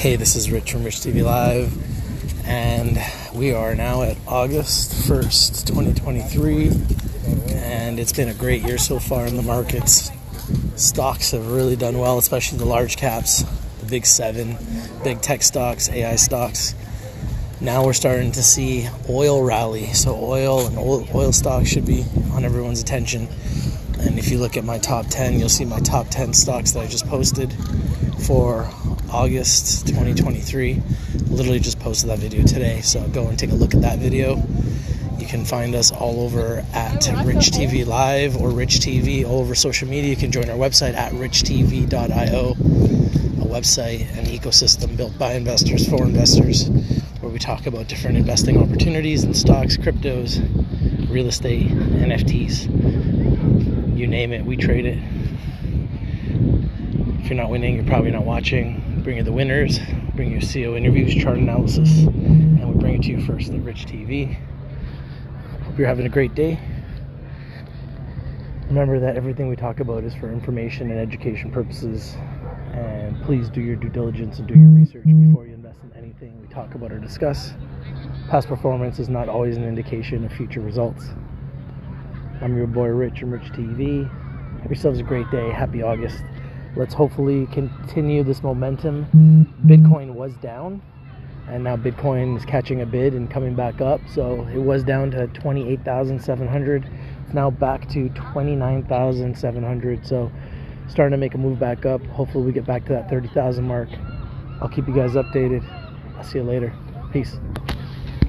Hey, this is Rich from Rich TV Live, and we are now at August 1st, 2023, and it's been a great year so far in the markets. Stocks have really done well, especially the large caps, the big seven, big tech stocks, AI stocks. Now we're starting to see oil rally, so oil stocks should be on everyone's attention. And if you look at my top 10, you'll see my top 10 stocks that I just posted for August 2023. Literally just posted that video today, so go and take a look at that video. You can find us all over at Rich TV Live or Rich TV all over social media. You can join our website at richtv.io, a website, an ecosystem built by investors for investors, where we talk about different investing opportunities in stocks, cryptos, real estate, NFTs. You name it, we trade it. If you're not winning, you're probably not watching. Bring you the winners, bring you CEO interviews, chart analysis, and we bring it to you first at Rich TV. Hope you're having a great day. Remember that everything we talk about is for information and education purposes, and please do your due diligence and do your research before you invest in anything we talk about or discuss. Past performance is not always an indication of future results. I'm your boy Rich from Rich TV. Have yourselves a great day. Happy August. Let's hopefully continue this momentum. Bitcoin was down, and now Bitcoin is catching a bid and coming back up. So it was down to 28,700. It's now back to 29,700. So starting to make a move back up. Hopefully we get back to that 30,000 mark. I'll keep you guys updated. I'll see you later. Peace.